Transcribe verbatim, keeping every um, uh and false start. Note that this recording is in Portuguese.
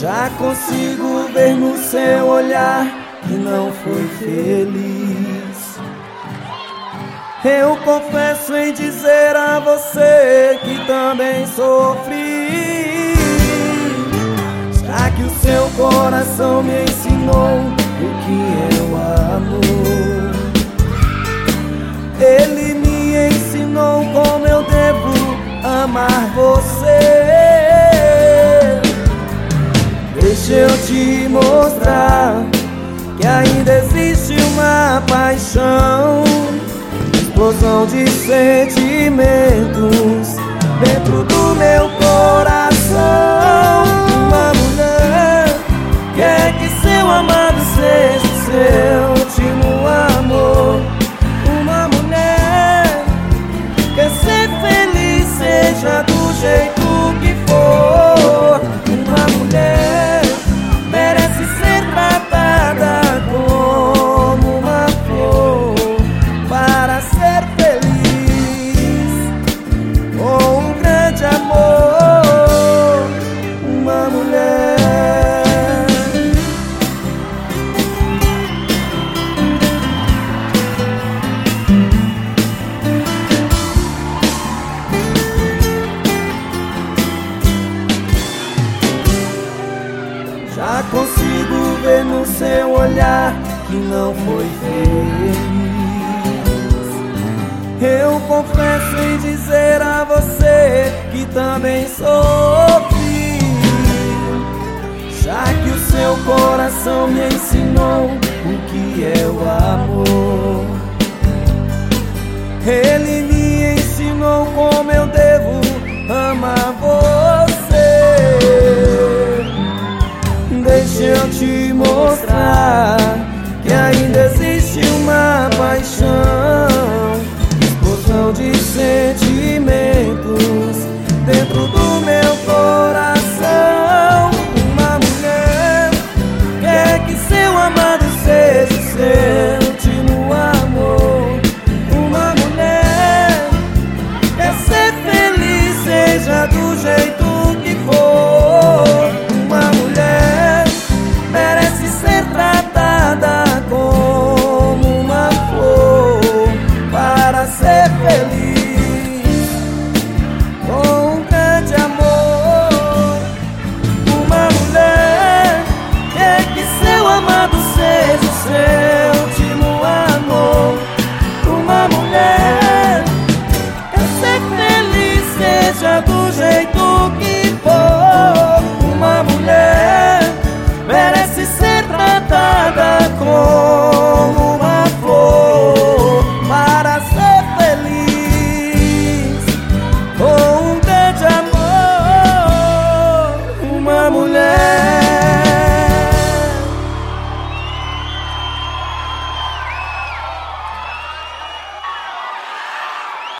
Já consigo ver no seu olhar que não foi feliz. Eu confesso em dizer a você que também sofri. Já que o seu coração me ensinou o que é o amor, ele me ensinou como eu devo amar você. Deixa eu te mostrar que ainda existe uma paixão, explosão de sentimentos dentro do meu coração. Uma mulher quer que seu amado seja seu último amor. Uma mulher quer ser feliz, seja do jeito que for. Uma mulher merece ser tratada como uma flor para ser feliz com um grande amor. Uma mulher. Já consigo ver no seu olhar que não foi feliz. Eu confesso em dizer a você que também sofri. Já que o seu coração me ensinou o que é o amor, ele me ensinou como eu devo amar você.